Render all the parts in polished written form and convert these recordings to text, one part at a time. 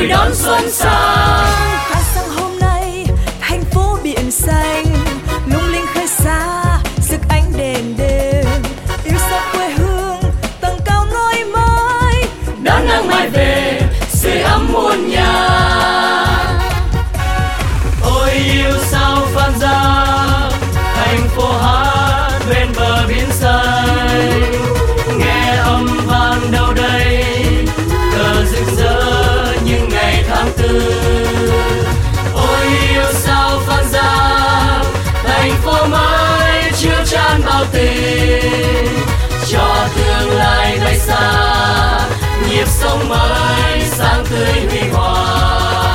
vui đón xuân sang. Khá sang hôm nay thành phố biển xanh lung linh khơi xa rực ánh đèn đêm, yêu xa quê hương tầng cao ngôi mới Đón nắng mai về sưởi ấm muôn nhà. Ôi yêu sao Phan Giang, thành phố hát bên bờ biển xanh. Nghe âm vang đâu đây, cờ rực rỡ những ngày tháng tư. Ôi yêu sao Phan Giang, thành phố mới chứa chan bao tình, cho tương lai bay xa, nhịp sống mới sáng tươi huy hoàng.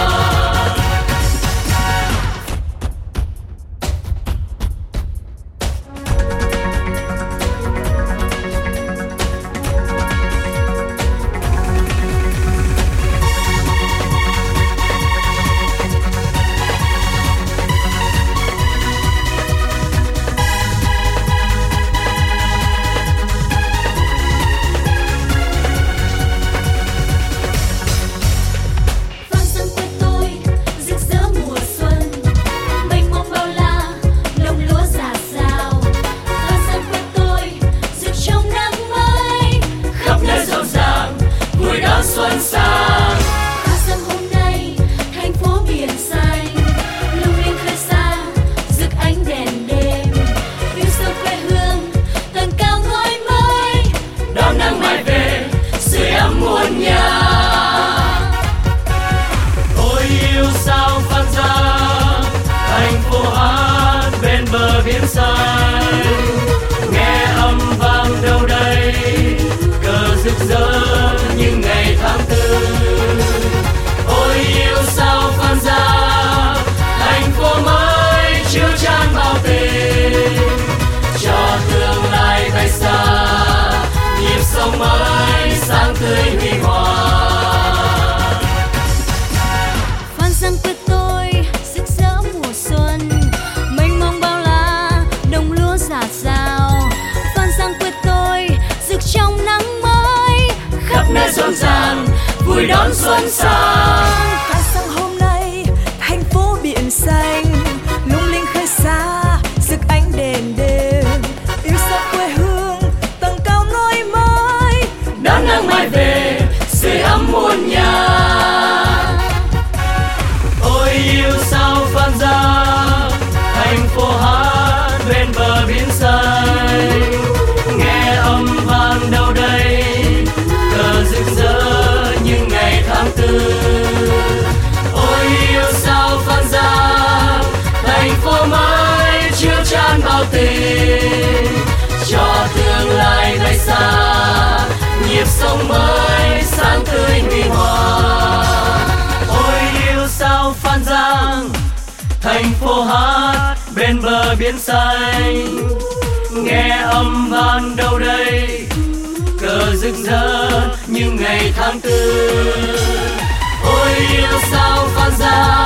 Xuân sang. Khá sang hôm nay thành phố biển xanh lung linh khơi xa rực ánh đèn đêm, yêu sâu quê hương tầng cao ngôi mới Đón nắng mai về sưởi ấm muôn nhà. Ôi yêu sao Phan Giang, thành phố hát bên bờ biển xanh. Nghe âm vang đâu đây, cờ rực rỡ những ngày tháng tư. Ôi yêu sao Phan Giang, thành phố mới chứa chan bao tình, cho tương lai bay xa, nhịp sống mới sáng tươi huy hoàng. Phan Giang quê tôi rực rỡ mùa xuân, mênh mông bao la đồng lúa rạt rào. Phan Giang quê tôi rực trong nắng mới, khắp nơi rộn ràng vui đón xuân sang. Khá sang hôm nay thành phố biển xanh lung linh khơi xa rực ánh đèn đêm, yêu xa quê hương tầng cao ngôi mới Đón nắng mai về sưởi ấm muôn nhà. Ôi yêu sao Phan Giang, thành phố hát bên bờ biển xanh. Nghe âm vang đâu đây, cờ rực rỡ những ngày tháng tư. Ôi yêu sao Phan Giang, thành phố mới chứa chan bao tình, cho tương lai bay xa, nhịp sống mới sáng tươi huy hoàng. Ôi yêu sao Phan Giang, thành phố hát bên bờ biển xanh. Nghe âm vang đâu đây, cờ rực rỡ những ngày tháng tư. Ôi yêu sao Phan Giang,